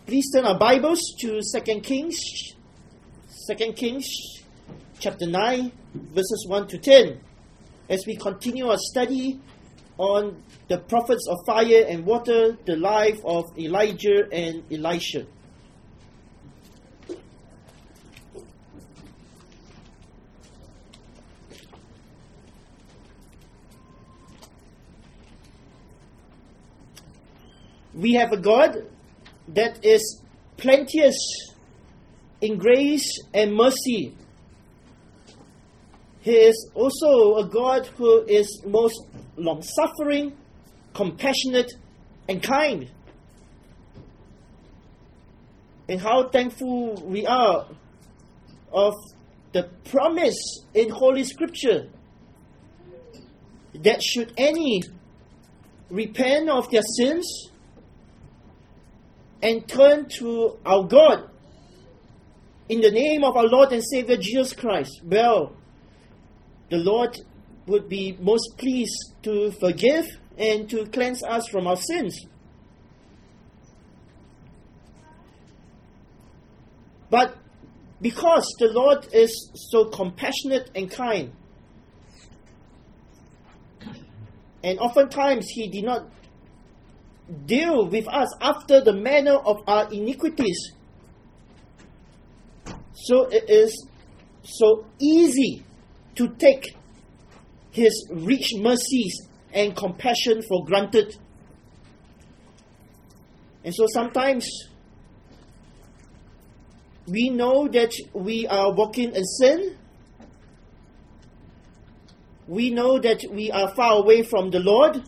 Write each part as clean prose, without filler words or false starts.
Please turn our Bibles to 2 Kings chapter 9, verses 1 to 10, as we continue our study on the prophets of fire and water, the life of Elijah and Elisha. We have a God that is plenteous in grace and mercy. He is also a God who is most long-suffering, compassionate, and kind. And how thankful we are of the promise in Holy Scripture that should any repent of their sins and turn to our God in the name of our Lord and Savior Jesus Christ, well, the Lord would be most pleased to forgive and to cleanse us from our sins. But because the Lord is so compassionate and kind, and oftentimes He did not deal with us after the manner of our iniquities, so it is so easy to take His rich mercies and compassion for granted. And so sometimes we know that we are walking in sin. We know that we are far away from the Lord.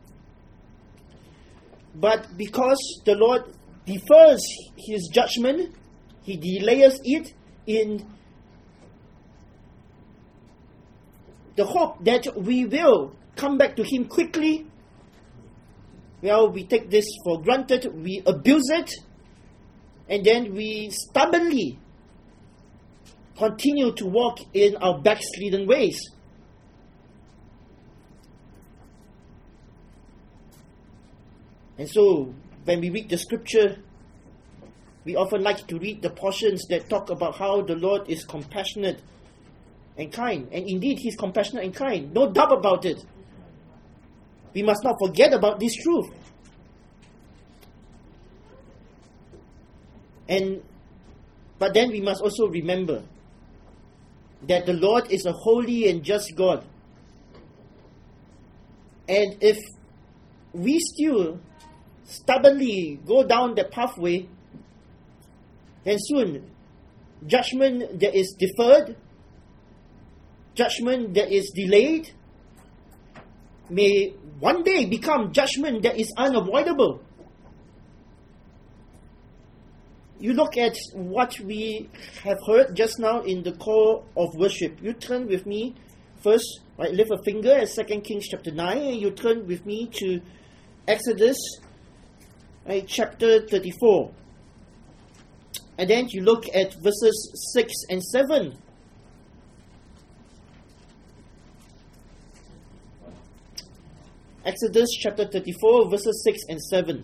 But because the Lord defers His judgment, He delays it in the hope that we will come back to Him quickly. Well, we take this for granted, we abuse it, and then we stubbornly continue to walk in our backslidden ways. And so, when we read the Scripture, we often like to read the portions that talk about how the Lord is compassionate and kind. And indeed, He's compassionate and kind. No doubt about it. We must not forget about this truth. But then we must also remember that the Lord is a holy and just God. And if we still stubbornly go down the pathway, and soon judgment that is deferred, judgment that is delayed, may one day become judgment that is unavoidable. You look at what we have heard just now in the call of worship. You turn with me first, right, lift a finger at 2 Kings chapter 9, and you turn with me to Exodus chapter 34. And then you look at verses 6 and 7. Exodus chapter 34, verses 6 and 7.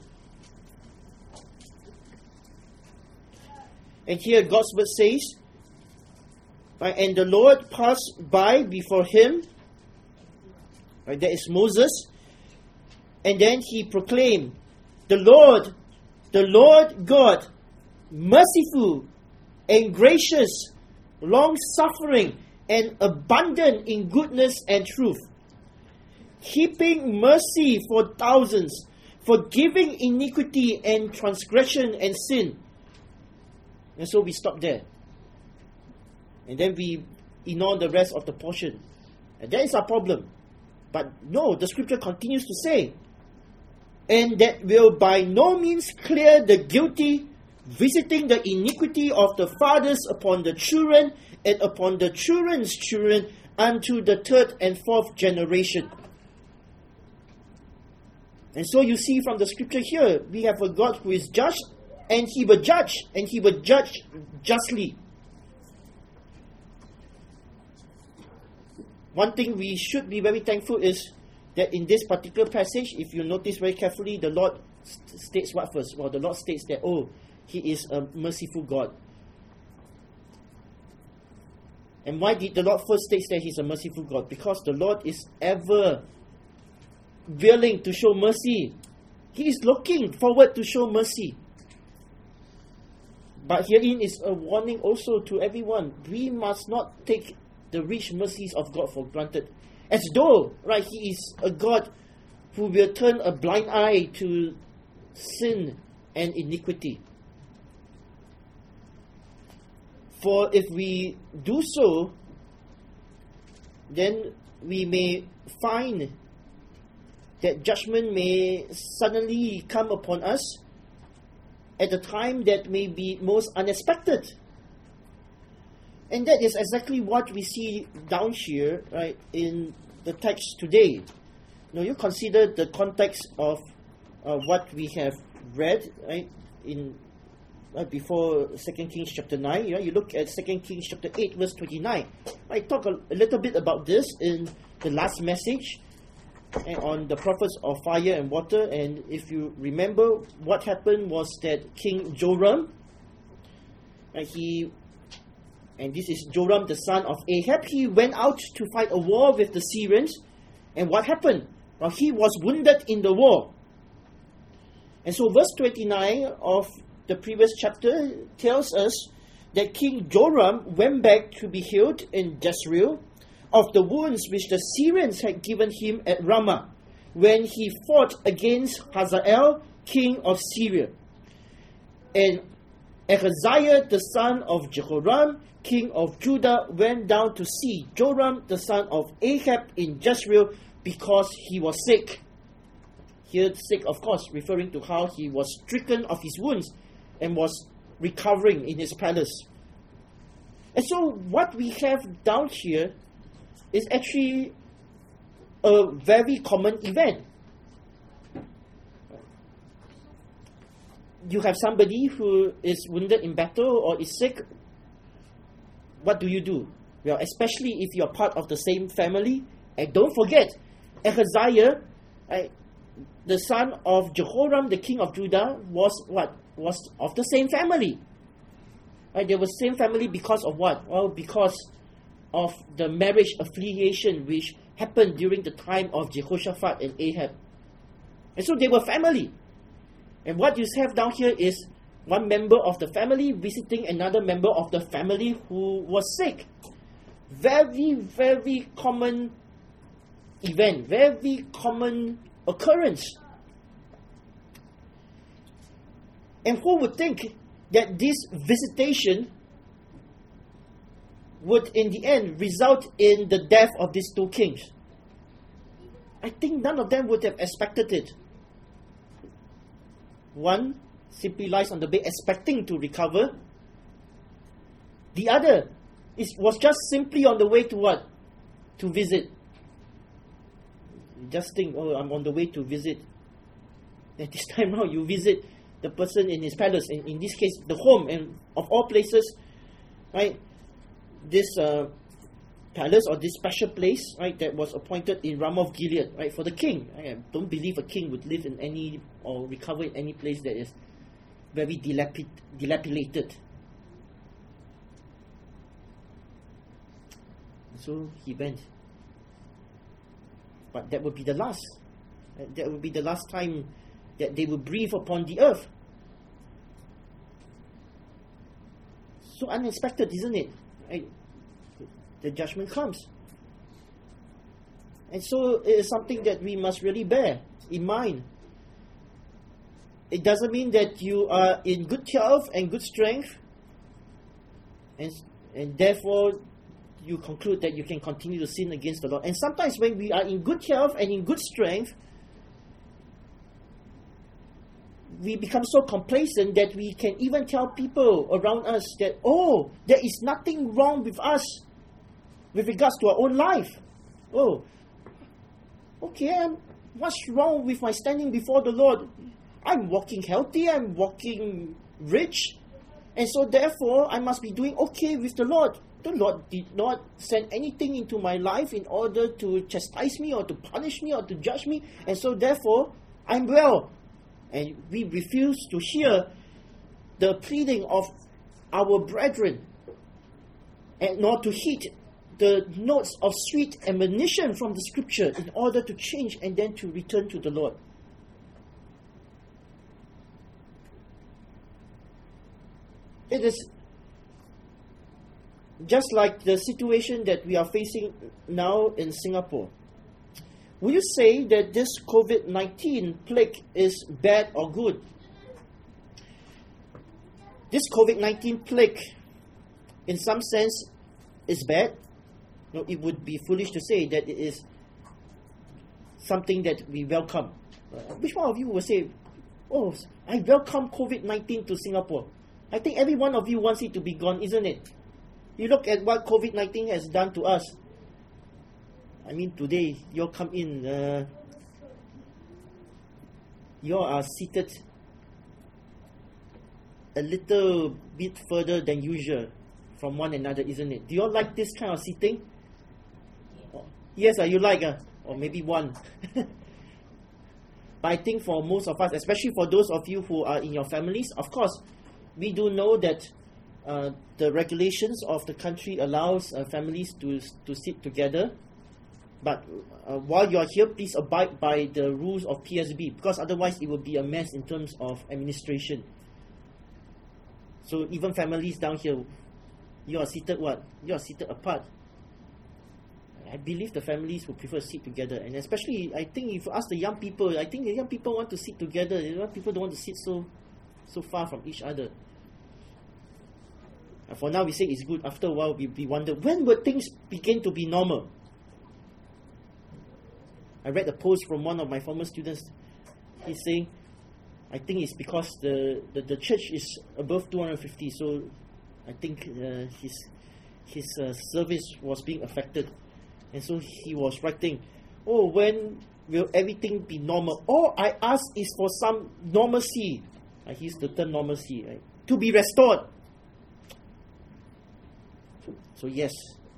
And here God's word says, and the Lord passed by before him. Right, there is Moses. And then he proclaimed, the Lord God, merciful and gracious, long-suffering and abundant in goodness and truth, keeping mercy for thousands, forgiving iniquity and transgression and sin. And so we stop there. And then we ignore the rest of the portion. And that is our problem. But no, the Scripture continues to say, and that will by no means clear the guilty, visiting the iniquity of the fathers upon the children and upon the children's children unto the third and fourth generation. And so you see from the Scripture here, we have a God who is just, and He will judge, and He will judge justly. One thing we should be very thankful is that in this particular passage, if you notice very carefully, the Lord states what first? Well, the Lord states that, He is a merciful God. And why did the Lord first state that He's a merciful God? Because the Lord is ever willing to show mercy. He is looking forward to show mercy. But herein is a warning also to everyone. We must not take the rich mercies of God for granted. As though, right, He is a God who will turn a blind eye to sin and iniquity. For if we do so, then we may find that judgment may suddenly come upon us at a time that may be most unexpected. And that is exactly what we see down here, right, in the text today. Now you consider the context of what we have read, right, in before 2 Kings chapter 9. You look at 2 Kings chapter 8 verse 29. I talk a little bit about this in the last message on the prophets of fire and water. And if you remember, what happened was that King Joram, and this is Joram the son of Ahab, he went out to fight a war with the Syrians. And what happened? Well, he was wounded in the war. And so verse 29 of the previous chapter tells us that King Joram went back to be healed in Jezreel of the wounds which the Syrians had given him at Ramah when he fought against Hazael, king of Syria. And Ahaziah, the son of Jehoram, king of Judah, went down to see Joram, the son of Ahab, in Jezreel because he was sick. Here, sick, of course, referring to how he was stricken of his wounds and was recovering in his palace. And so what we have down here is actually a very common event. You have somebody who is wounded in battle or is sick. What do? Well, especially if you're part of the same family. And don't forget, Ahaziah, the son of Jehoram, the king of Judah, was what? Was of the same family. They were same family because of what? Well, because of the marriage affiliation which happened during the time of Jehoshaphat and Ahab. And so they were family. And what you have down here is one member of the family visiting another member of the family who was sick. Very, very common event. Very common occurrence. And who would think that this visitation would in the end result in the death of these two kings? I think none of them would have expected it. One simply lies on the bed expecting to recover. The other was just simply on the way to what? To visit. Just think, oh, I'm on the way to visit. And this time now you visit the person in his palace, in this case the home, and of all places, right, this palace or this special place, right, that was appointed in Ramoth Gilead, right, for the king. I don't believe a king would live in any or recover in any place that is very dilapidated. So he went. But that would be the last. That would be the last time that they will breathe upon the earth. So unexpected, isn't it? Right? The judgment comes. And so it is something that we must really bear in mind. It doesn't mean that you are in good health and good strength, and therefore you conclude that you can continue to sin against the Lord. And sometimes when we are in good health and in good strength, we become so complacent that we can even tell people around us that, oh, there is nothing wrong with us with regards to our own life. Oh, okay, what's wrong with my standing before the Lord? I'm walking healthy, I'm walking rich, and so therefore I must be doing okay with the Lord. The Lord did not send anything into my life in order to chastise me or to punish me or to judge me, and so therefore I'm well. And we refuse to hear the pleading of our brethren, and nor to heed the notes of sweet admonition from the Scripture in order to change and then to return to the Lord. It is just like the situation that we are facing now in Singapore. Will you say that this COVID-19 plague is bad or good? This COVID-19 plague, in some sense, is bad. No, it would be foolish to say that it is something that we welcome. Which one of you will say, oh, I welcome COVID-19 to Singapore? I think every one of you wants it to be gone, isn't it? You look at what COVID-19 has done to us. I mean, today, you all come in, you all are seated a little bit further than usual from one another, isn't it? Do you all like this kind of seating? Yes, you like, or maybe one. But I think for most of us, especially for those of you who are in your families, of course, we do know that the regulations of the country allows families to sit together. But while you are here, please abide by the rules of PSB, because otherwise it will be a mess in terms of administration. So even families down here, you are seated what? You are seated apart. I believe the families will prefer to sit together, and especially I think if you ask the young people, I think the young people want to sit together. The young people don't want to sit so far from each other. And for now, we say it's good. After a while, we wonder, when will things begin to be normal? I read a post from one of my former students. He's saying, I think it's because the church is above 250, so I think his service was being affected. And so he was writing, oh, when will everything be normal? All I ask is for some normalcy. I use the term normalcy, right? To be restored. So yes,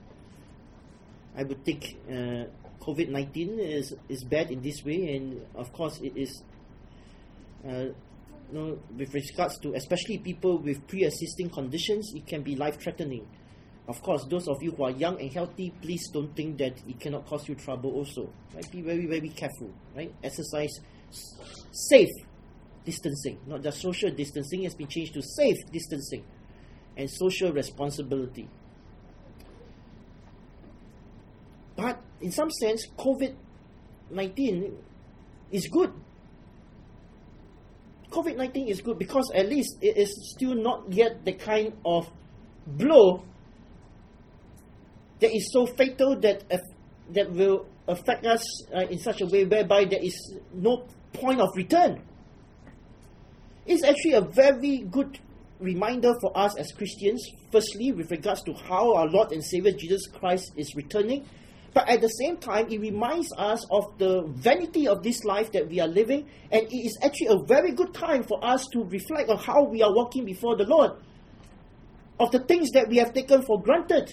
I would think COVID-19 is bad in this way, and of course it is with regards to especially people with pre-existing conditions, it can be life-threatening. Of course, those of you who are young and healthy, please don't think that it cannot cause you trouble also. Right? Be very, very careful. Right? Exercise safe distancing. Not just social distancing has been changed to safe distancing and social responsibility. But in some sense, COVID-19 is good. COVID-19 is good because at least it is still not yet the kind of blow that is so fatal that will affect us in such a way whereby there is no point of return. It's actually a very good reminder for us as Christians, firstly, with regards to how our Lord and Savior Jesus Christ is returning. But at the same time, it reminds us of the vanity of this life that we are living, and it is actually a very good time for us to reflect on how we are walking before the Lord, of the things that we have taken for granted.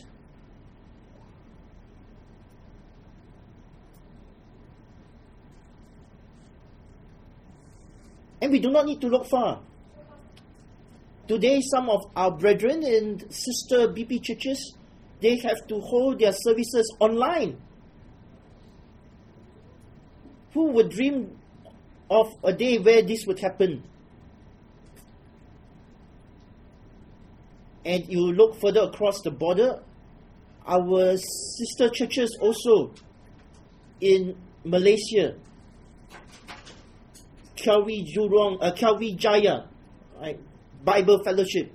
And we do not need to look far. Today, some of our brethren in sister BP churches, they have to hold their services online. Who would dream of a day where this would happen? And you look further across the border, our sister churches also in Malaysia, Calvary Jaya, right? Bible Fellowship,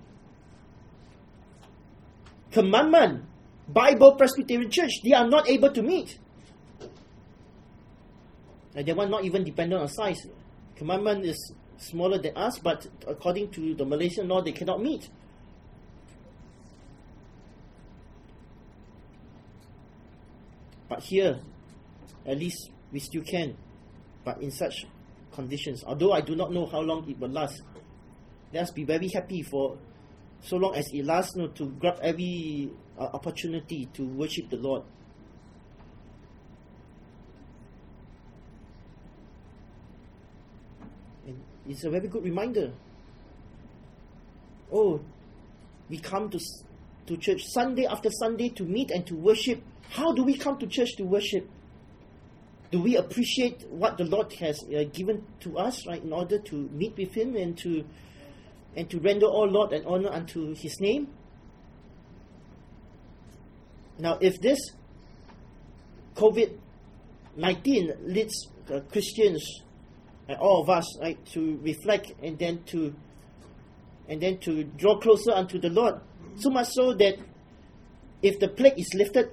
Commandment Bible Presbyterian Church, they are not able to meet. And they are not even dependent on size. Commandment is smaller than us, but according to the Malaysian law, they cannot meet. But here, at least we still can. But in such conditions, although I do not know how long it will last, let us be very happy for so long as it lasts, to grab every opportunity to worship the Lord. And it's a very good reminder. oh, we come to church Sunday after Sunday to meet and to worship. How do we come to church to worship? Do we appreciate what the Lord has given to us, right, in order to meet with Him and to render all Lord and honor unto His name? Now, if this COVID-19 leads Christians, all of us, right, to reflect and then to draw closer unto the Lord, so much so that if the plague is lifted,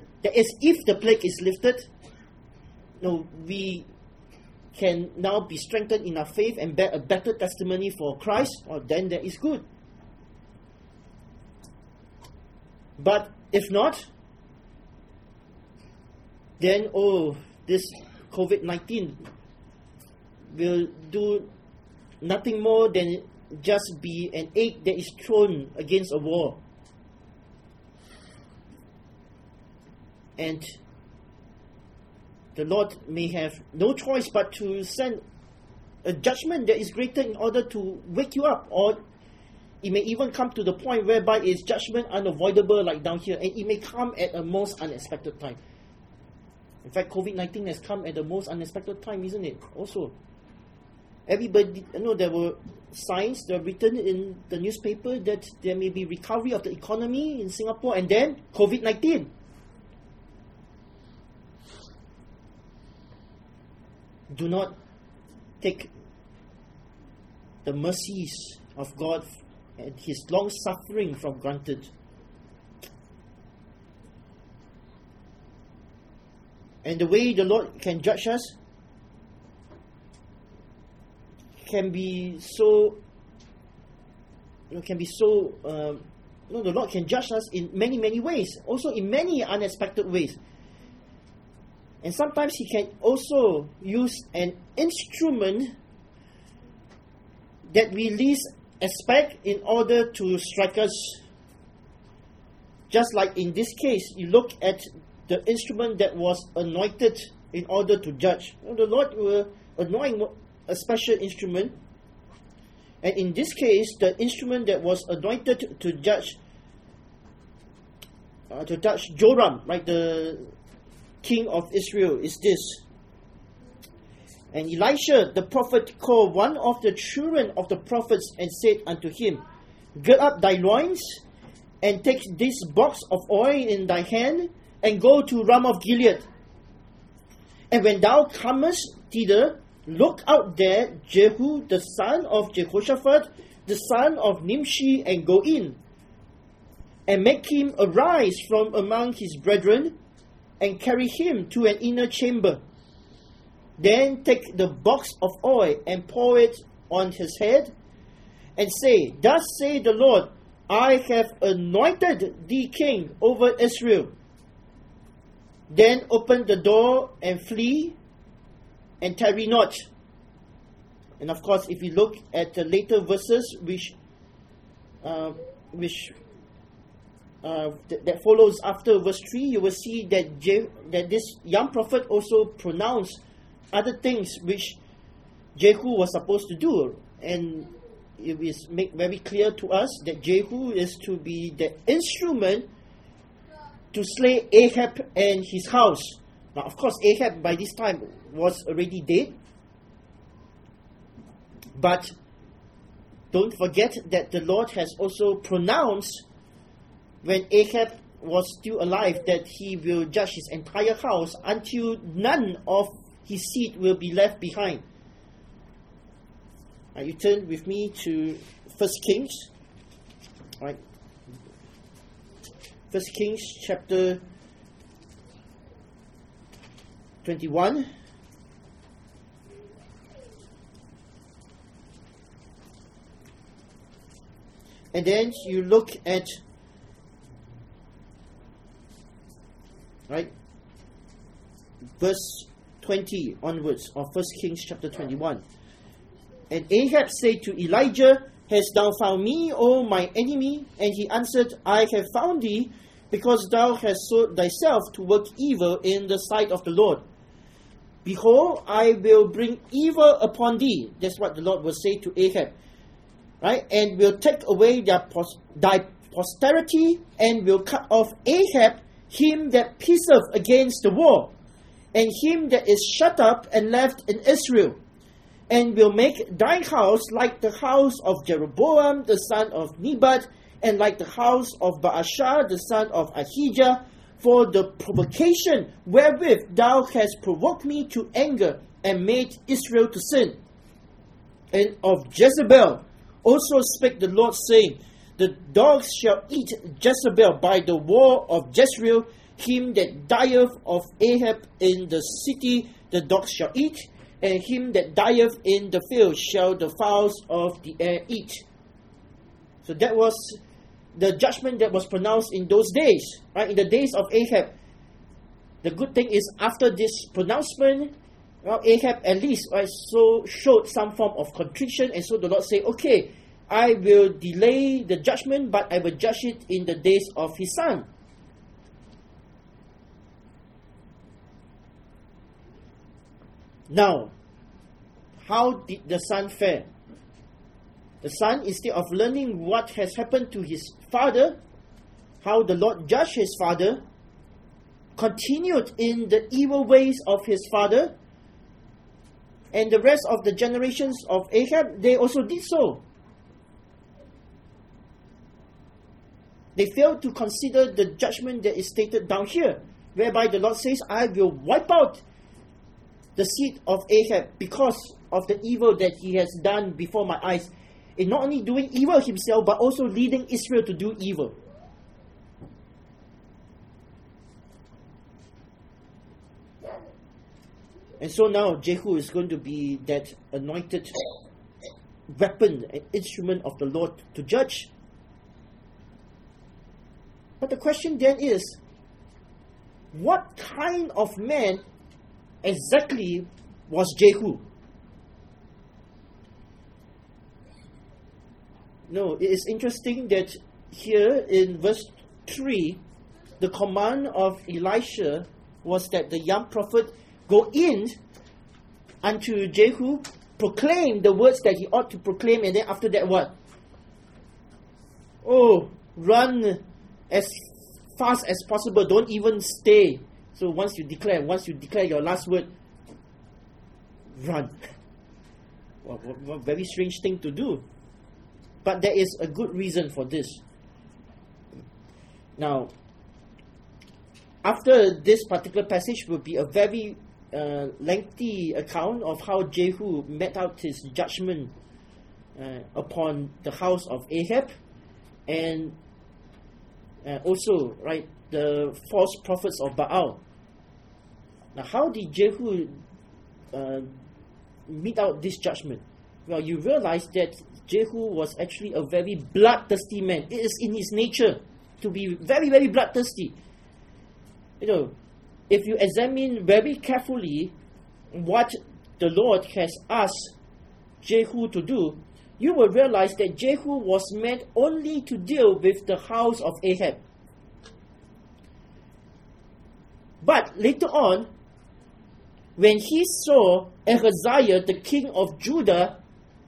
we can now be strengthened in our faith and bear a better testimony for Christ, or then that is good. But if not, then this COVID-19 will do nothing more than just be an egg that is thrown against a wall. And the Lord may have no choice but to send a judgment that is greater in order to wake you up. Or it may even come to the point whereby it's judgment unavoidable, like down here. And it may come at a most unexpected time. In fact, COVID-19 has come at the most unexpected time, isn't it? Also, everybody, there were signs that were written in the newspaper that there may be recovery of the economy in Singapore, and then COVID-19. Do not take the mercies of God and His long suffering for granted. And the way the Lord can judge us can be so. The Lord can judge us in many, many ways. Also in many unexpected ways. And sometimes He can also use an instrument that we least expect in order to strike us. Just like in this case, you look at the instrument that was anointed in order to judge. The Lord will anoint a special instrument. And in this case, the instrument that was anointed to judge Joram, right, the king of Israel, is this. And Elisha the prophet called one of the children of the prophets and said unto him, Gird up thy loins, and take this box of oil in thy hand, and go to Ramoth Gilead. And when thou comest thither, look out there Jehu the son of Jehoshaphat, the son of Nimshi, and go in, and make him arise from among his brethren, and carry him to an inner chamber. Then take the box of oil and pour it on his head, and say, Thus saith the Lord, I have anointed thee king over Israel. Then open the door and flee, and tarry not. And of course, if you look at the later verses which that follows after verse 3, you will see that this young prophet also pronounced other things which Jehu was supposed to do. And it is made very clear to us that Jehu is to be the instrument to slay Ahab and his house. Now, of course, Ahab by this time was already dead. But don't forget that the Lord has also pronounced, when Ahab was still alive, that He will judge his entire house until none of his seed will be left behind. Now you turn with me to 1 Kings. Right. 1 Kings chapter 21. And then you look at, right, verse 20 onwards of 1 Kings chapter 21. And Ahab said to Elijah, Hast thou found me, O my enemy? And he answered, I have found thee, because thou hast sought thyself to work evil in the sight of the Lord. Behold, I will bring evil upon thee. That's what the Lord will say to Ahab. right? And will take away thy posterity, and will cut off Ahab, him that pisseth against the wall, and him that is shut up and left in Israel, and will make thy house like the house of Jeroboam the son of Nebat, and like the house of Baasha the son of Ahijah, for the provocation wherewith thou hast provoked me to anger, and made Israel to sin. And of Jezebel also spake the Lord, saying, the dogs shall eat Jezebel by the wall of Jezreel, him that dieth of Ahab in the city the dogs shall eat, and him that dieth in the field shall the fowls of the air eat. So that was the judgment that was pronounced in those days, right? In the days of Ahab. The good thing is, after this pronouncement, well, Ahab at least, right, so showed some form of contrition, and so the Lord said, okay, I will delay the judgment, but I will judge it in the days of his son. Now, how did the son fare? The son, instead of learning what has happened to his father, how the Lord judged his father, continued in the evil ways of his father, and the rest of the generations of Ahab, they also did so. They failed to consider the judgment that is stated down here, whereby the Lord says, I will wipe out the seed of Ahab because of the evil that he has done before my eyes, in not only doing evil himself, but also leading Israel to do evil. And so now Jehu is going to be that anointed weapon, an instrument of the Lord to judge. But the question then is, what kind of man exactly was Jehu? No, it is interesting that here in verse 3, the command of Elisha was that the young prophet go in unto Jehu, proclaim the words that he ought to proclaim, and then after that what? Oh, run as fast as possible, don't even stay. So once you declare your last word, run. What very strange thing to do. But there is a good reason for this. Now, after this particular passage will be a very lengthy account of how Jehu met out his judgment upon the house of Ahab, and also, right, the false prophets of Baal. Now, how did Jehu mete out this judgment? Well, you realize that Jehu was actually a very bloodthirsty man. It is in his nature to be very, very bloodthirsty. You know, if you examine very carefully what the Lord has asked Jehu to do, you will realize that Jehu was meant only to deal with the house of Ahab. But later on, when he saw Ahaziah, the king of Judah,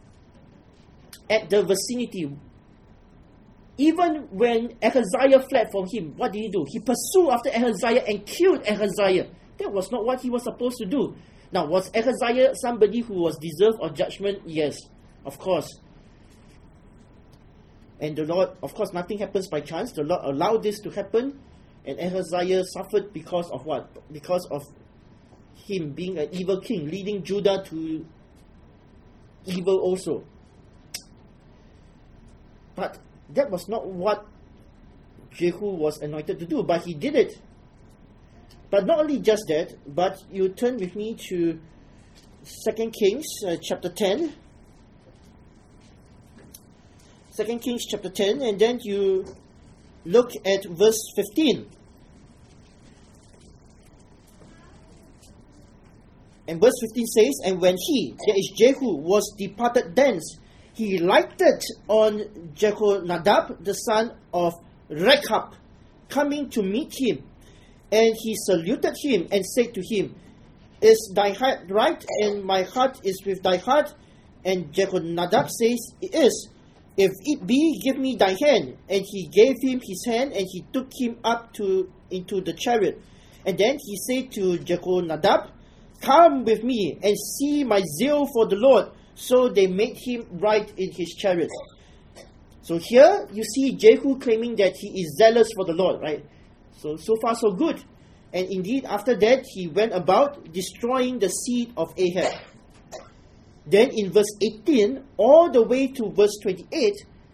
at the vicinity, even when Ahaziah fled from him, what did he do? He pursued after Ahaziah and killed Ahaziah. That was not what he was supposed to do. Now, was Ahaziah somebody who was deserved of judgment? Yes, of course. And the Lord, of course, nothing happens by chance. The Lord allowed this to happen, and Ahaziah suffered because of what? Because of him being an evil king, leading Judah to evil also. But that was not what Jehu was anointed to do, but he did it. But not only just that, but you turn with me to 2 Kings chapter 10. 2 Kings chapter 10, and then you look at verse 15. And verse 15 says, and when he, that is Jehu, was departed thence, he lighted on Jehonadab, the son of Rechab, coming to meet him. And he saluted him and said to him, is thy heart right, and my heart is with thy heart? And Jehonadab says, it is. If it be, give me thy hand. And he gave him his hand, and he took him up into the chariot. And then he said to Jehonadab, come with me, and see my zeal for the Lord. So they made him ride in his chariot. So here you see Jehu claiming that he is zealous for the Lord, right? So far so good. And indeed, after that, he went about destroying the seed of Ahab. Then in verse 18, all the way to verse 28,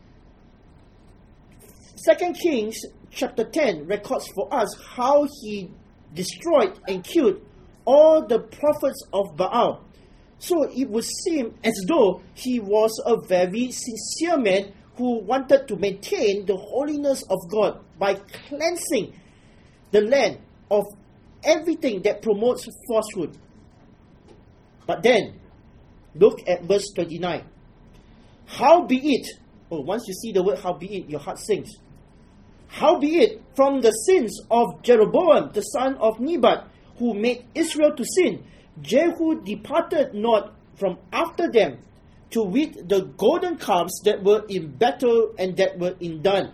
2 Kings chapter 10 records for us how he destroyed and killed all the prophets of Baal. So it would seem as though he was a very sincere man who wanted to maintain the holiness of God by cleansing the land of everything that promotes falsehood. But then, look at verse 29. Howbeit, once you see the word howbeit, your heart sinks. Howbeit, from the sins of Jeroboam, the son of Nebat, who made Israel to sin, Jehu departed not from after them, to wit the golden calves that were in battle and that were in Dan.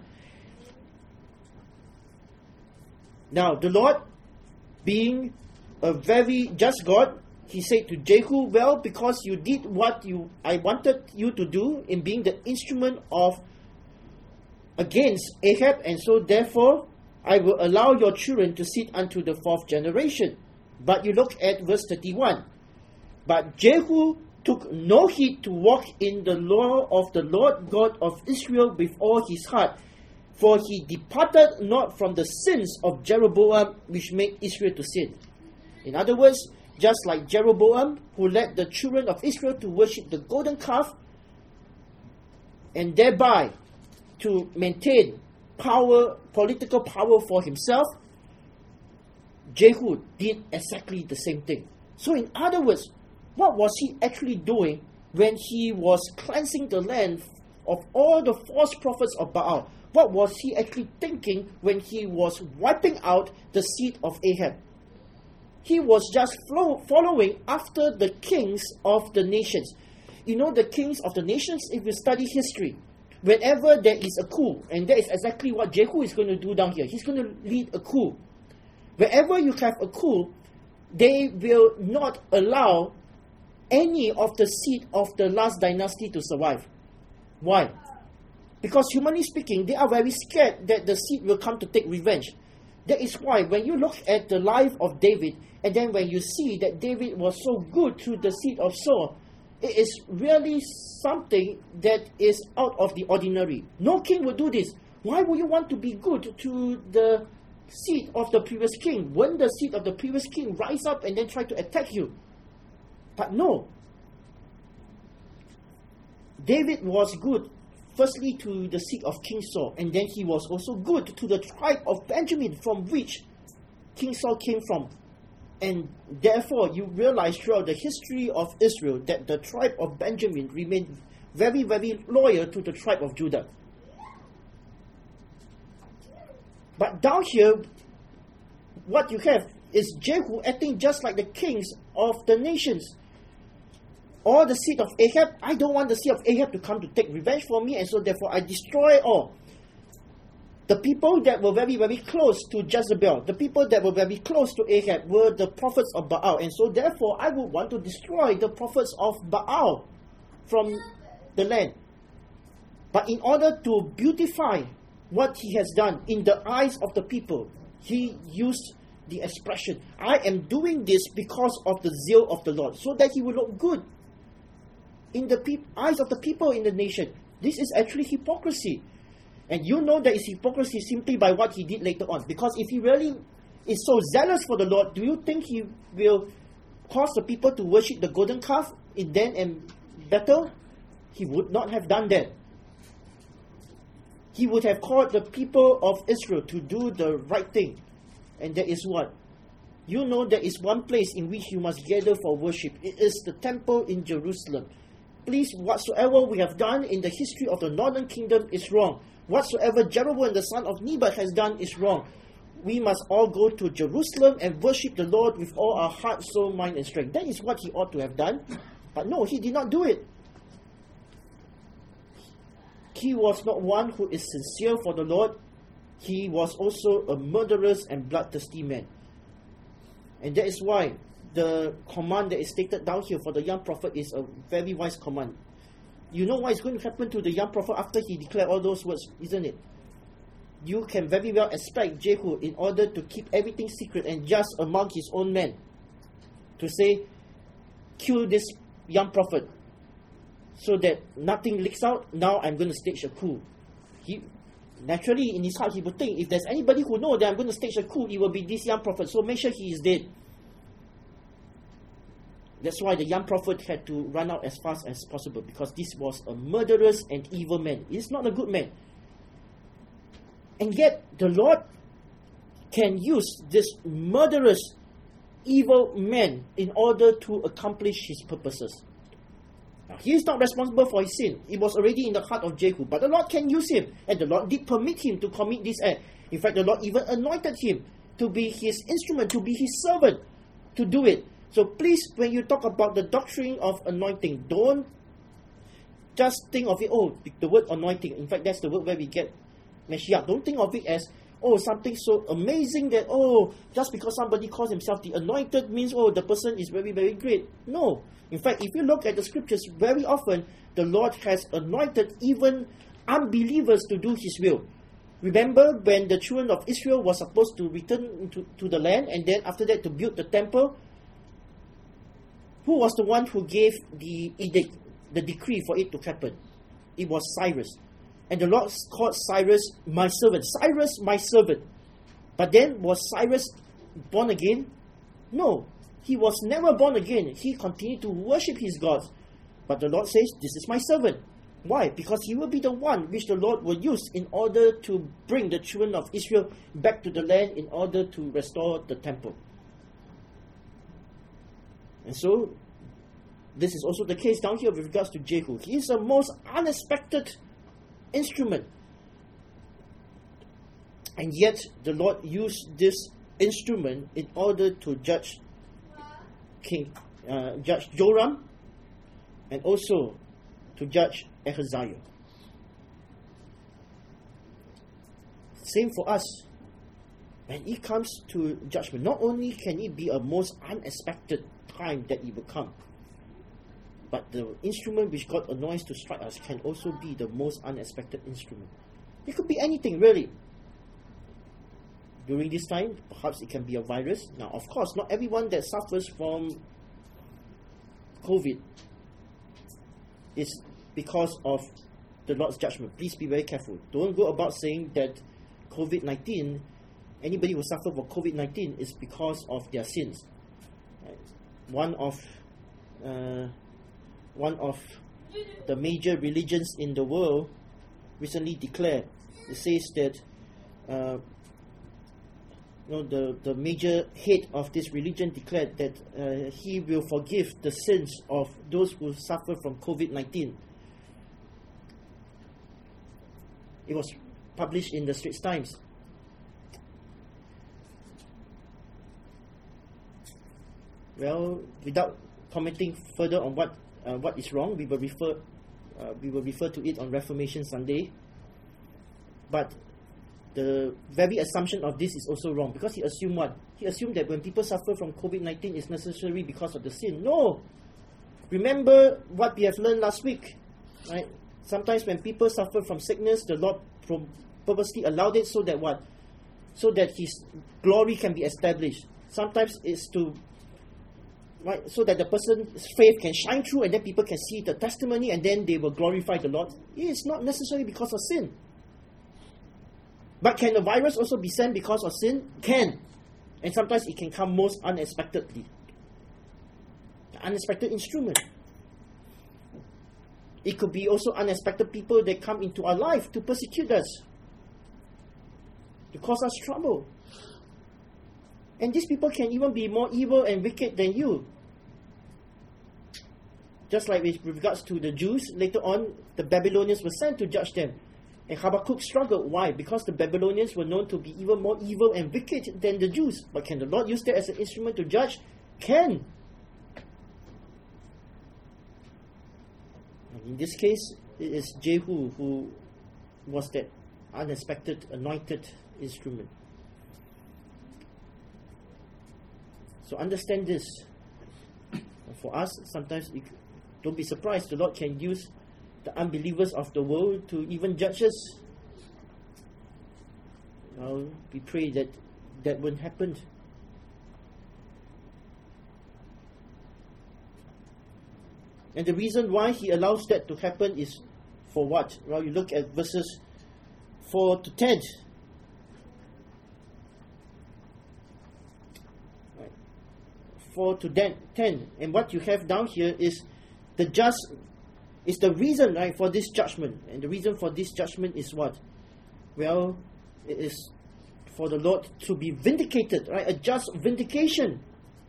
Now, the Lord, being a very just God, he said to Jehu, well, because you did what I wanted you to do in being the instrument of against Ahab, and so therefore I will allow your children to sit unto the fourth generation. But you look at verse 31. But Jehu took no heed to walk in the law of the Lord God of Israel with all his heart, for he departed not from the sins of Jeroboam, which made Israel to sin. In other words, just like Jeroboam, who led the children of Israel to worship the golden calf, and thereby to maintain power, political power for himself, Jehu did exactly the same thing. So in other words, what was he actually doing when he was cleansing the land of all the false prophets of Baal? What was he actually thinking when he was wiping out the seed of Ahab? He was just following after the kings of the nations. You know, the kings of the nations, if you study history, whenever there is a coup, and that is exactly what Jehu is going to do down here. He's going to lead a coup. Wherever you have a coup, they will not allow any of the seed of the last dynasty to survive. Why? Because humanly speaking, they are very scared that the seed will come to take revenge. That is why when you look at the life of David, and then when you see that David was so good to the seed of Saul, it is really something that is out of the ordinary. No king would do this. Why would you want to be good to the seed of the previous king? Wouldn't the seed of the previous king rise up and then try to attack you? But no. David was good, firstly to the seed of King Saul, and then he was also good to the tribe of Benjamin, from which King Saul came from. And therefore, you realize throughout the history of Israel that the tribe of Benjamin remained very, very loyal to the tribe of Judah. But down here, what you have is Jehu acting just like the kings of the nations. All the seed of Ahab, I don't want the seed of Ahab to come to take revenge for me, and so therefore I destroy all. The people that were very, very close to Jezebel, the people that were very close to Ahab were the prophets of Baal, and so therefore I would want to destroy the prophets of Baal from the land. But in order to beautify what he has done in the eyes of the people, he used the expression, I am doing this because of the zeal of the Lord, so that he will look good in the eyes of the people in the nation. This is actually hypocrisy. And you know that it's hypocrisy simply by what he did later on. Because if he really is so zealous for the Lord, do you think he will cause the people to worship the golden calf in Dan and Bethel? He would not have done that. He would have called the people of Israel to do the right thing. And that is what? You know there is one place in which you must gather for worship. It is the temple in Jerusalem. Please, whatsoever we have done in the history of the northern kingdom is wrong. Whatsoever Jeroboam the son of Nebat has done is wrong. We must all go to Jerusalem and worship the Lord with all our heart, soul, mind, and strength. That is what he ought to have done. But no, he did not do it. he was not one who is sincere for the Lord. He was also a murderous and bloodthirsty man. And that is why the command that is stated down here for the young prophet is a very wise command. You know what is going to happen to the young prophet after he declared all those words, isn't it? You can very well expect Jehu, in order to keep everything secret and just among his own men, to say, kill this young prophet, so that nothing leaks out. Now I'm going to stage a coup. He naturally, in his heart, he would think, if there's anybody who knows that I'm going to stage a coup, it will be this young prophet. So make sure he is dead. That's why the young prophet had to run out as fast as possible, because this was a murderous and evil man. He's not a good man. And yet, the Lord can use this murderous, evil man in order to accomplish his purposes. Now, he is not responsible for his sin. It was already in the heart of Jehu. But the Lord can use him. And the Lord did permit him to commit this act. In fact, the Lord even anointed him to be his instrument, to be his servant, to do it. So please, when you talk about the doctrine of anointing, don't just think of it, the word anointing. In fact, that's the word where we get Mashiach. Don't think of it as, something so amazing that, just because somebody calls himself the anointed means, the person is very, very great. No. In fact, if you look at the scriptures, very often, the Lord has anointed even unbelievers to do his will. Remember when the children of Israel were supposed to return to the land, and then after that to build the temple? Who was the one who gave the edict, the decree for it to happen? It was Cyrus. And the Lord called Cyrus my servant. Cyrus, my servant. But then, was Cyrus born again? No. He was never born again. He continued to worship his gods. But the Lord says, this is my servant. Why? Because he will be the one which the Lord will use in order to bring the children of Israel back to the land, in order to restore the temple. And so, this is also the case down here with regards to Jehu. He is the most unexpected instrument. And yet, the Lord used this instrument in order to judge Judge Joram, and also to judge Ahaziah. Same for us. When it comes to judgment, not only can it be a most unexpected time that it will come, but the instrument which God anoints to strike us can also be the most unexpected instrument. It could be anything, really. During this time, perhaps it can be a virus. Now, of course, not everyone that suffers from COVID is because of the Lord's judgment. Please be very careful. Don't go about saying that COVID-19, anybody who suffers from COVID-19 is because of their sins. One of the major religions in the world recently declared, it says that the major head of this religion declared that he will forgive the sins of those who suffer from COVID-19. It was published in the Straits Times. Well, without commenting further on what is wrong, we will refer to it on Reformation Sunday. But the very assumption of this is also wrong, because he assumed what? He assumed that when people suffer from COVID-19, it's necessarily because of the sin. No! Remember what we have learned last week, right? Sometimes when people suffer from sickness, the Lord purposely allowed it so that what? So that His glory can be established. Sometimes it's to, right, so that the person's faith can shine through, and then people can see the testimony, and then they will glorify the Lord. It's not necessarily because of sin. But can the virus also be sent because of sin? Can. And sometimes it can come most unexpectedly. The unexpected instrument. It could be also unexpected people that come into our life to persecute us, to cause us trouble. And these people can even be more evil and wicked than you. Just like with regards to the Jews, later on, the Babylonians were sent to judge them. And Habakkuk struggled. Why? Because the Babylonians were known to be even more evil and wicked than the Jews. But can the Lord use that as an instrument to judge? Can. And in this case, it is Jehu who was that unexpected anointed instrument. So understand this. For us, sometimes don't be surprised, the Lord can use the unbelievers of the world to even judge us. We pray that that won't happen. And the reason why He allows that to happen is for what? Well, you look at verses 4 to 10. 4 to 10. And what you have down here is the reason, right, for this judgment. And the reason for this judgment is what? Well, it is for the Lord to be vindicated, right? A just vindication.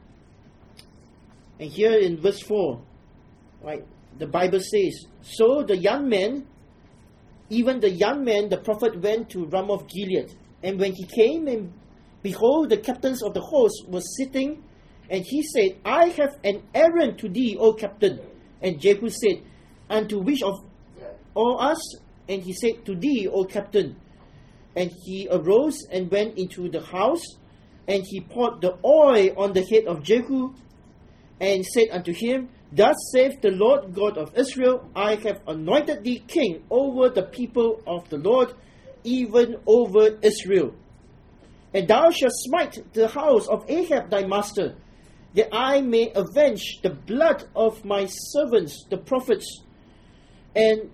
And here in verse 4, right, the Bible says, so the young man, even the young man, the prophet went to Ramoth Gilead. And when he came, and behold, the captains of the host were sitting, and he said, I have an errand to thee, O captain. And Jehu said, unto which of all us? And he said, to thee, O captain. And he arose and went into the house, and he poured the oil on the head of Jehu, and said unto him, thus saith the Lord God of Israel, I have anointed thee king over the people of the Lord, even over Israel. And thou shalt smite the house of Ahab thy master, that I may avenge the blood of my servants, the prophets, and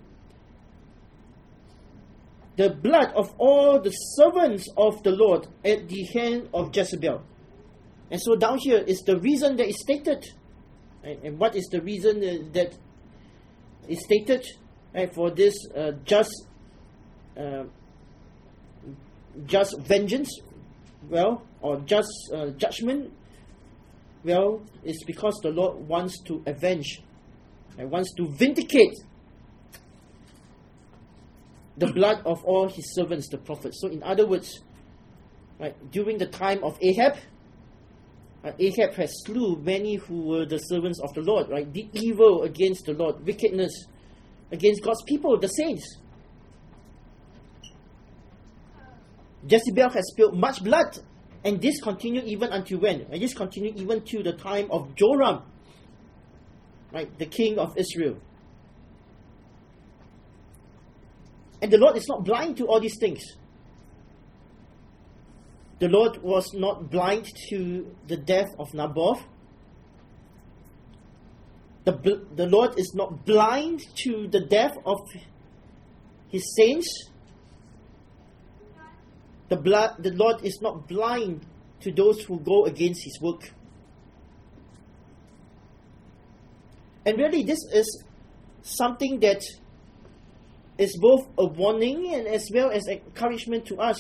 the blood of all the servants of the Lord at the hand of Jezebel. And so down here is the reason that is stated. And what is the reason that is stated for this just vengeance? Well, or just judgment? Well, it's because the Lord wants to avenge, wants to vindicate the blood of all His servants, the prophets. So in other words, during the time of Ahab, Ahab has slew many who were the servants of the Lord, right? Did evil against the Lord, wickedness against God's people, the saints. Jezebel has spilled much blood, and this continued even until when? And this continued even to the time of Joram, right? The king of Israel. And the Lord is not blind to all these things. The Lord was not blind to the death of Naboth. The Lord is not blind to the death of His saints. The Lord is not blind to those who go against His work. And really, this is something that is both a warning and as well as encouragement to us.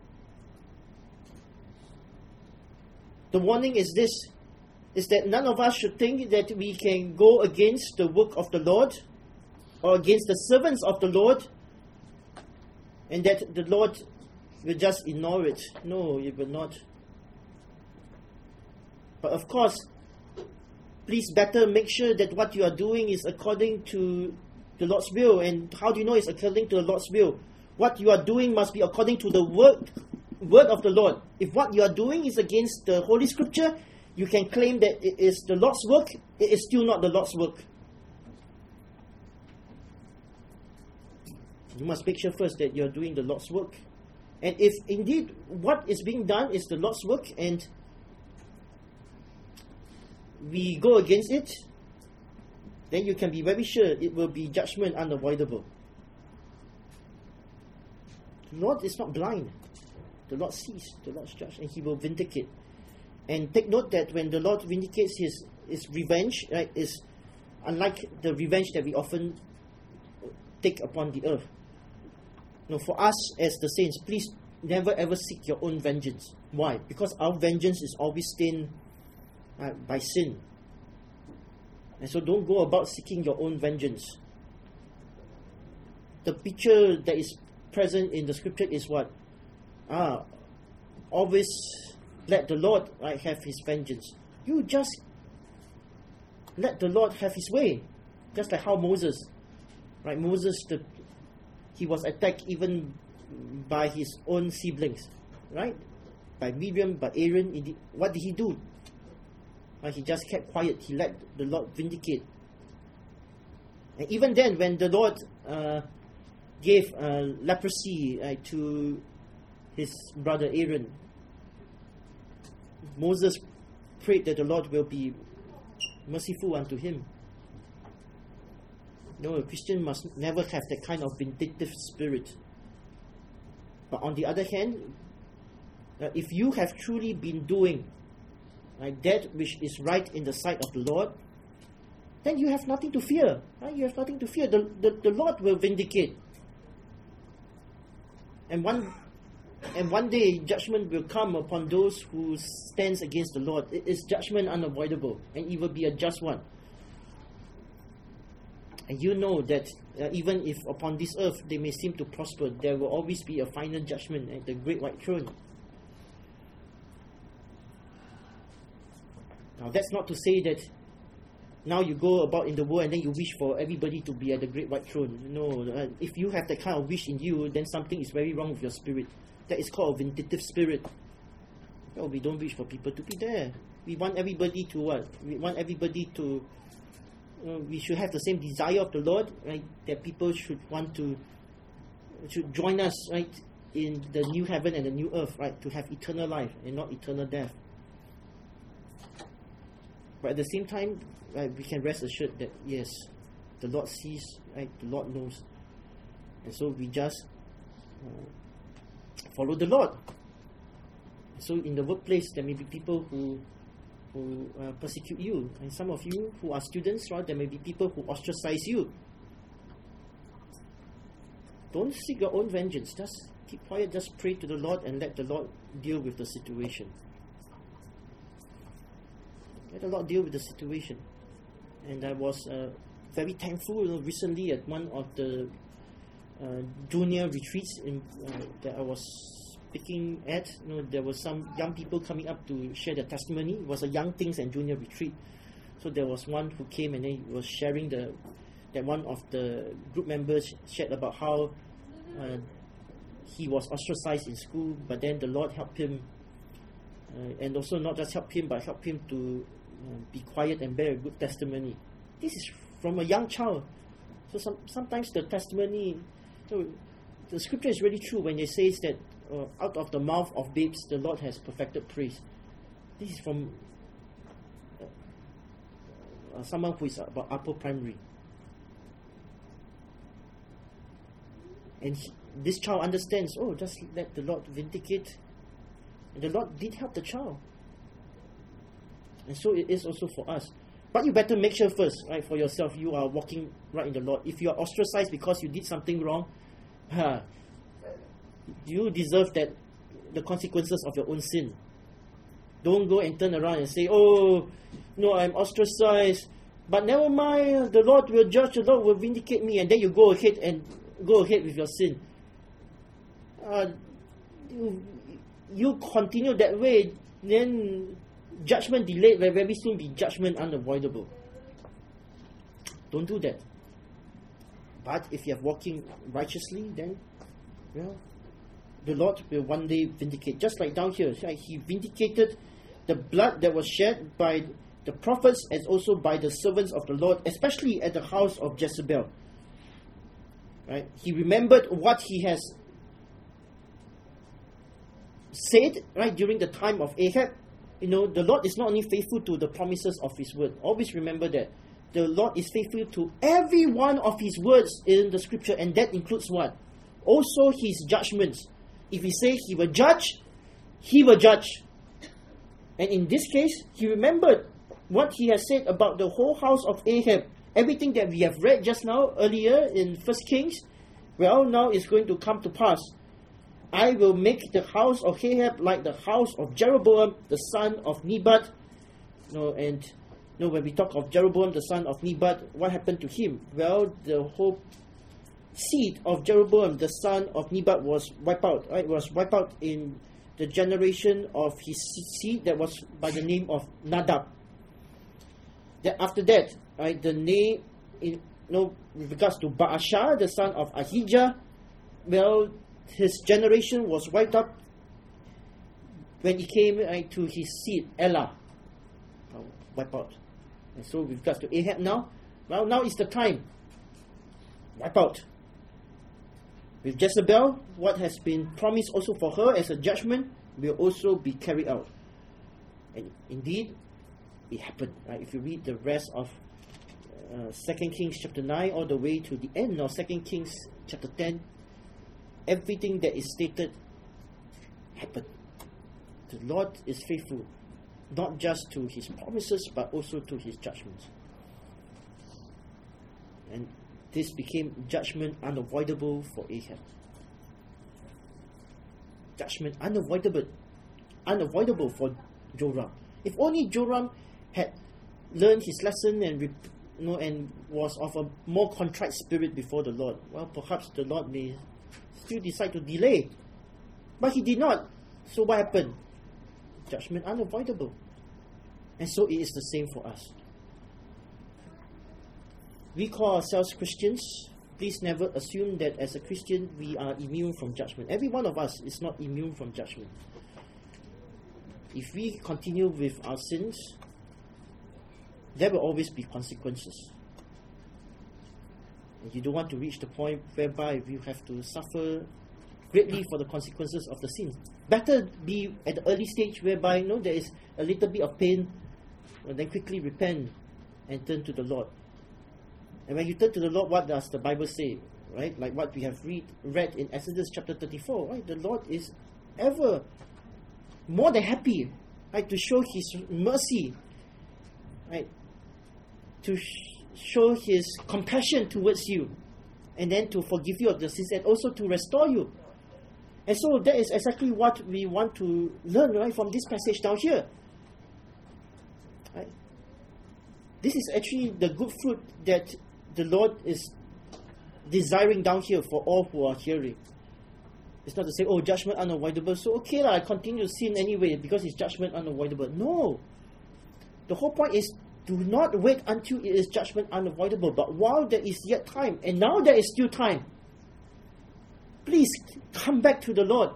The warning is this, is that none of us should think that we can go against the work of the Lord or against the servants of the Lord and that the Lord will just ignore it. No, He will not. But of course, please better make sure that what you are doing is according to the Lord's will. And how do you know it's according to the Lord's will? What you are doing must be according to the word of the Lord. If what you are doing is against the Holy Scripture, you can claim that it is the Lord's work. It is still not the Lord's work. You must make sure first that you are doing the Lord's work. And if indeed what is being done is the Lord's work and we go against it, then you can be very sure it will be judgment unavoidable. The Lord is not blind. The Lord sees, the Lord judges, and He will vindicate. And take note that when the Lord vindicates His revenge, right, is unlike the revenge that we often take upon the earth. Now, for us as the saints, please never ever seek your own vengeance. Why? Because our vengeance is always stained by sin. And so don't go about seeking your own vengeance. The picture that is present in the Scripture is what? Always let the Lord have His vengeance. You just let the Lord have His way. Just like how Moses, he was attacked even by his own siblings, right? By Miriam, by Aaron. What did he do? He just kept quiet. He let the Lord vindicate. And even then, when the Lord gave leprosy to his brother Aaron, Moses prayed that the Lord will be merciful unto him. No, a Christian must never have that kind of vindictive spirit. But on the other hand, if you have truly been doing that which is right in the sight of the Lord, then you have nothing to fear. Right? You have nothing to fear. The Lord will vindicate. And one day judgment will come upon those who stands against the Lord. It is judgment unavoidable, and it will be a just one. And you know that even if upon this earth they may seem to prosper, there will always be a final judgment at the great white throne. Now that's not to say that now you go about in the world and then you wish for everybody to be at the great white throne. No, if you have that kind of wish in you, then something is very wrong with your spirit. That is called a vindictive spirit. No, we don't wish for people to be there. We want everybody to what? We want everybody to we should have the same desire of the Lord, right? That people should join us, right, in the new heaven and the new earth, right, to have eternal life and not eternal death. But at the same time, right, we can rest assured that yes, the Lord sees, right, the Lord knows, and so we just follow the Lord. So in the workplace, there may be people who persecute you, and some of you who are students, right, there may be people who ostracize you. Don't seek your own vengeance. Just keep quiet, just pray to the Lord and let the Lord deal with the situation. Let the Lord deal with the situation. And I was very thankful recently at one of the junior retreats that I was speaking at. There were some young people coming up to share their testimony. It was a young teens and junior retreat. So there was one who came and he was sharing that one of the group members shared about how he was ostracized in school, but then the Lord helped him, and also not just help him, but help him to be quiet and bear a good testimony. This is from a young child. So sometimes the testimony, the scripture is really true when it says that out of the mouth of babes the Lord has perfected praise. This is from someone who is about upper primary. And this child understands, just let the Lord vindicate. And the Lord did help the child. And so it is also for us. But you better make sure first, right, for yourself, you are walking right in the Lord. If you are ostracized because you did something wrong, you deserve the consequences of your own sin. Don't go and turn around and say, no, I'm ostracized, but never mind, the Lord will judge, the Lord will vindicate me, and then you go ahead with your sin. You continue that way, then judgment delayed will very soon be judgment unavoidable. Don't do that. But if you are walking righteously, then the Lord will one day vindicate. Just like down here, right? He vindicated the blood that was shed by the prophets and also by the servants of the Lord, especially at the house of Jezebel. Right? He remembered what he has said, right, during the time of Ahab. The Lord is not only faithful to the promises of His word. Always remember that. The Lord is faithful to every one of His words in the scripture, and that includes what? Also His judgments. If He says He will judge, He will judge. And in this case, He remembered what He has said about the whole house of Ahab. Everything that we have read just now, earlier in 1 Kings, now is going to come to pass. I will make the house of Ahab like the house of Jeroboam, the son of Nebat. When we talk of Jeroboam, the son of Nebat, what happened to him? Well, the whole seed of Jeroboam, the son of Nebat, was wiped out. Right? It was wiped out in the generation of his seed that was by the name of Nadab. Then after that, right, the name, with regards to Baasha, the son of Ahijah, his generation was wiped out when he came to his seed, Elah. Wipe out. And so with regards to Ahab now, now is the time. Wipe out. With Jezebel, what has been promised also for her as a judgment will also be carried out. And indeed, it happened. Right? If you read the rest of 2 Kings chapter 9 all the way to the end of 2 Kings chapter 10, everything that is stated happened. The Lord is faithful, not just to His promises, but also to His judgments. And this became judgment unavoidable for Ahab. Judgment unavoidable for Joram. If only Joram had learned his lesson and was of a more contrite spirit before the Lord, well, perhaps the Lord may still decide to delay. But he did not. So what happened? Judgment unavoidable. And so it is the same for us. We call ourselves Christians. Please never assume that as a Christian we are immune from judgment. Every one of us is not immune from judgment. If we continue with our sins, there will always be consequences. And you don't want to reach the point whereby you have to suffer greatly for the consequences of the sin. Better be at the early stage whereby there is a little bit of pain, and then quickly repent and turn to the Lord. And when you turn to the Lord, what does the Bible say? Right? Like what we have read in Exodus chapter 34. Right? The Lord is ever more than happy, right, to show His mercy, right, to show His compassion towards you, and then to forgive you of the sins, and also to restore you. And so that is exactly what we want to learn, right, from this passage down here. Right? This is actually the good fruit that the Lord is desiring down here for all who are hearing. It's not to say, oh, judgment unavoidable, so okay, I continue to sin anyway because it's judgment unavoidable. No. The whole point is, do not wait until it is judgment unavoidable, but while there is yet time, and now there is still time, please come back to the Lord.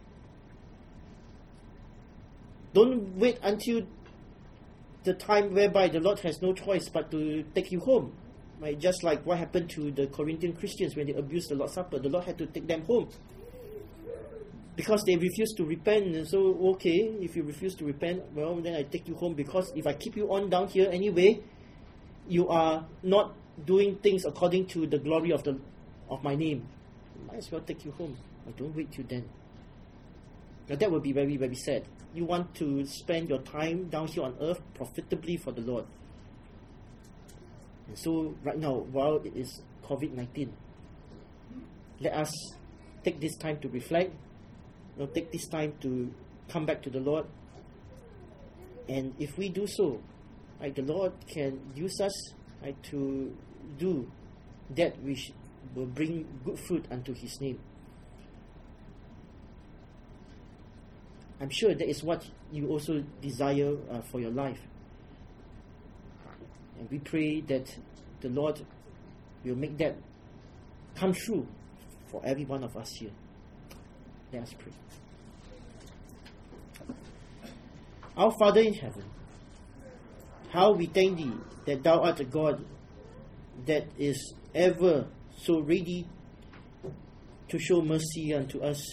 Don't wait until the time whereby the Lord has no choice but to take you home. Right? Just like what happened to the Corinthian Christians when they abused the Lord's Supper. The Lord had to take them home because they refused to repent. And so, okay, if you refuse to repent, well, then I take you home, because if I keep you on down here anyway, you are not doing things according to the glory of my name. Might as well take you home. I don't wait till then. Now that would be very, very sad. You want to spend your time down here on earth profitably for the Lord. And so right now, while it is COVID-19, let us take this time to reflect. Take this time to come back to the Lord. And if we do so, the Lord can use us to do that which will bring good fruit unto His name. I'm sure that is what you also desire for your life. And we pray that the Lord will make that come true for every one of us here. Let us pray. Our Father in heaven, how we thank Thee that Thou art a God that is ever so ready to show mercy unto us.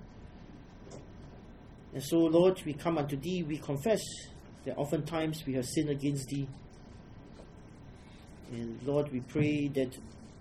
And so, Lord, we come unto Thee, we confess that oftentimes we have sinned against Thee. And Lord, we pray that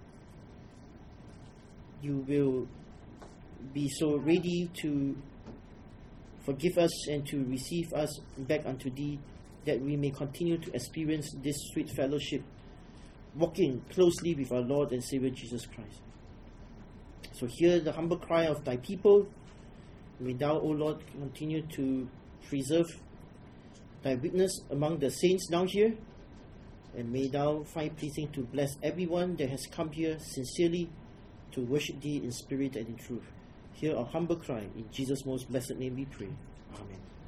You will be so ready to forgive us and to receive us back unto Thee, that we may continue to experience this sweet fellowship, walking closely with our Lord and Savior Jesus Christ. So hear the humble cry of Thy people. May Thou, O Lord, continue to preserve Thy witness among the saints down here, and may Thou find pleasing to bless everyone that has come here sincerely to worship Thee in spirit and in truth. Hear our humble cry. In Jesus' most blessed name we pray. Amen.